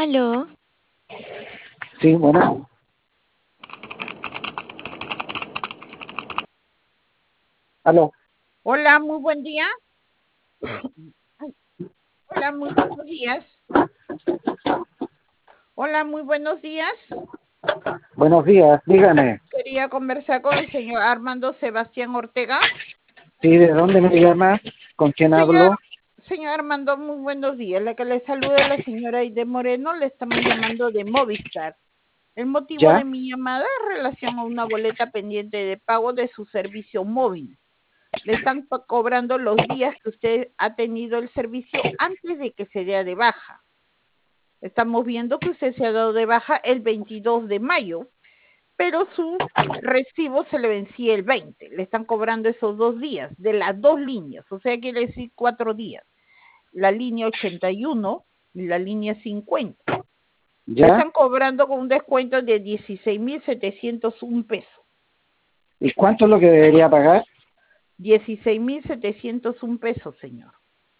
Aló, Sí, bueno, aló. Hola, muy buen día. Ay, hola, muy buenos días. Hola, muy buenos días. Buenos días, dígame. Quería conversar con el señor Armando Sebastián Ortega. Sí, ¿de dónde me llama? ¿Con quién Señor, hablo? señor Armando, muy buenos días. La que le saluda es la señora Aide Moreno. Le estamos llamando de Movistar. El motivo ¿Ya? de mi llamada es en relación a una boleta pendiente de pago de su servicio móvil. Le están cobrando los días que usted ha tenido el servicio antes de que se dé de baja. Estamos viendo que usted se ha dado de baja el 22 de mayo, pero su recibo se le vencía el 20. Le están cobrando esos 2 días de las dos líneas, o sea, quiere decir 4 días. La línea 81 y la línea 50. Le ¿Ya? están cobrando con un descuento de 16.701 pesos. ¿Y cuánto es lo que debería pagar? 16.701 pesos, señor.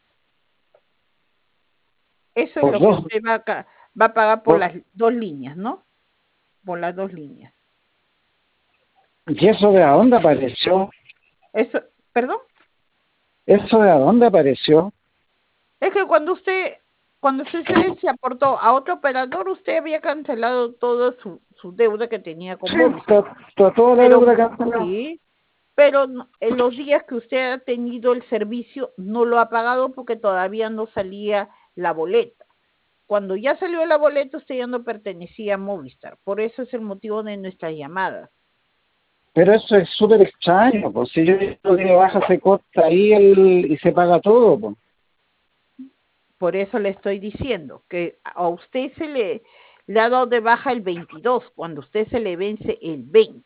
Eso es Por lo que dos. usted va a pagar por por- las dos líneas, ¿no? Por las dos líneas. ¿Y eso de dónde apareció? Eso, perdón. ¿Eso de dónde apareció? Es que cuando usted se aportó a otro operador, usted había cancelado toda su deuda que tenía con Sí, Movistar. toda la Pero deuda cancelada. sí, pero en los días que usted ha tenido el servicio no lo ha pagado porque todavía no salía la boleta. Cuando ya salió la boleta, usted ya no pertenecía a Movistar. Por eso es el motivo de nuestras llamadas. Pero eso es súper extraño, pues si yo lo que baja se corta ahí y se paga todo, pues. Por eso le estoy diciendo que a usted le ha dado de baja el 22, cuando usted se le vence el 20.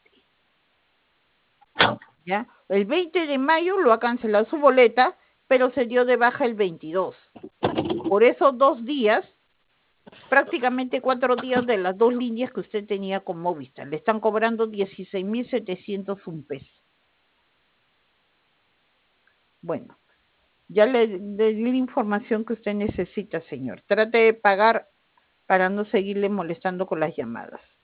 ¿Ya? El 20 de mayo lo ha cancelado su boleta, pero se dio de baja el 22. Por esos 2 días, prácticamente 4 días de las dos líneas que usted tenía con Movistar, le están cobrando 16.701 pesos. Bueno, ya le di la información que usted necesita, señor. Trate de pagar para no seguirle molestando con las llamadas.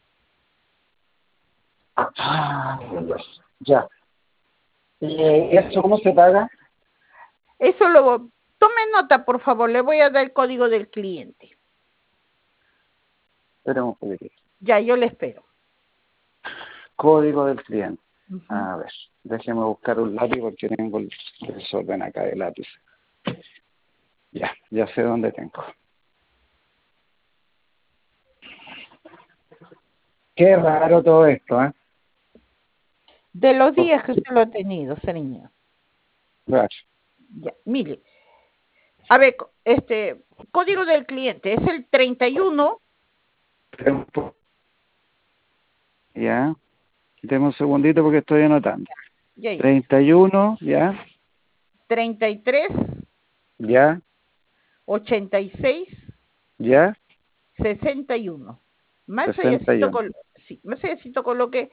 Ah, ya. ¿Y eso cómo se paga? Eso tome nota, por favor, le voy a dar el código del cliente. Espera un poquitito. Ya, yo le espero. Código del cliente. Uh-huh. A ver, déjeme buscar un lápiz porque tengo el desorden acá de lápiz. Ya sé dónde tengo. Qué raro todo esto, ¿eh? De los Por- días que usted lo ha tenido, señor. Raro. Ya, mire. A ver, código del cliente es el 31. Ya, deme un segundito porque estoy anotando. Ya, ya. 31, ya, 33, ya, 86, ya, 61. Más 61. allácito, sí, más allácito coloque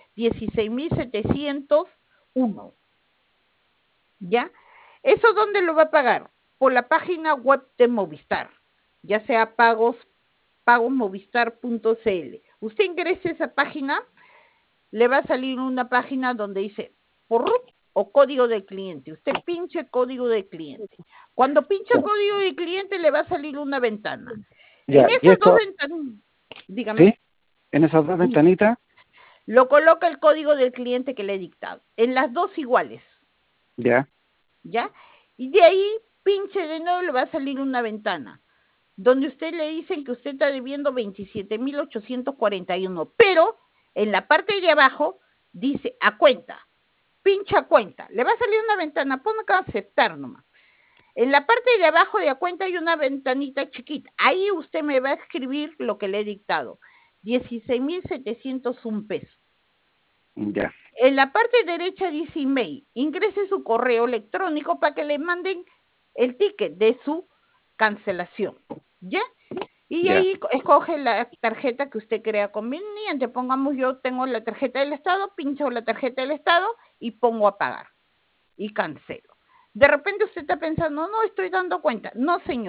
16.701. ¿Ya? ¿Eso dónde lo va a pagar? Por la página web de Movistar, ya sea pagosmovistar.cl. Usted ingrese a esa página, le va a salir una página donde dice PORRUP o código del cliente. Usted pinche código del cliente. Cuando pincha Ya, código del cliente le va a salir una ventana. En ya. Y esas dos esto, ventanas, dígame, ¿sí? En esas dos ventanitas, lo coloca el código del cliente que le he dictado. En las dos iguales. ya, ¿Ya? Y de ahí, pinche de nuevo, le va a salir una ventana, donde usted le dicen que usted está debiendo 27.841, pero en la parte de abajo dice a cuenta, pincha cuenta, le va a salir una ventana, ponga acá aceptar nomás. En la parte de abajo de a cuenta hay una ventanita chiquita, ahí usted me va a escribir lo que le he dictado, 16.701 pesos. ya, En la parte derecha dice email. Ingrese su correo electrónico para que le manden el ticket de su cancelación. ¿Ya? Y ya. ahí escoge la tarjeta que usted crea conveniente. Pongamos, yo tengo la tarjeta del Estado, pincho la tarjeta del Estado y pongo a pagar. Y cancelo. De repente usted está pensando, no estoy dando cuenta. No, señor.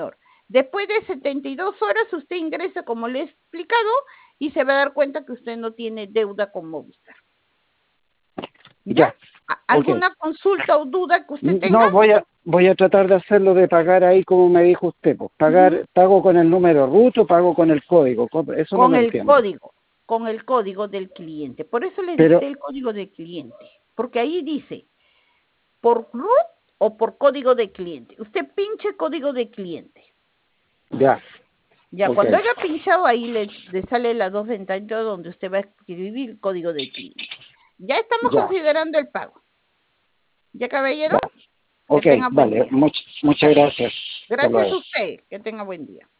Después de 72 horas usted ingresa, como le he explicado, y se va a dar cuenta que usted no tiene deuda con Movistar. Ya. ¿Alguna Okay. consulta o duda que usted tenga? No, voy a tratar de hacerlo de pagar ahí como me dijo usted, pues pago con el número RUT o pago con el código, eso no Con lo el entiendo. código del cliente. Por eso le Pero, dicté el código del cliente, porque ahí dice, por RUT o por código de cliente. Usted pinche código de cliente. ya. Ya, Okay. cuando haya pinchado ahí le sale las dos ventanitas donde usted va a escribir el código de cliente. Ya estamos Ya. considerando el pago. ¿Ya, caballero? Ya. Que Ok, tenga buen vale, día. muchas gracias. Hasta Gracias luego. a usted. Que tenga buen día.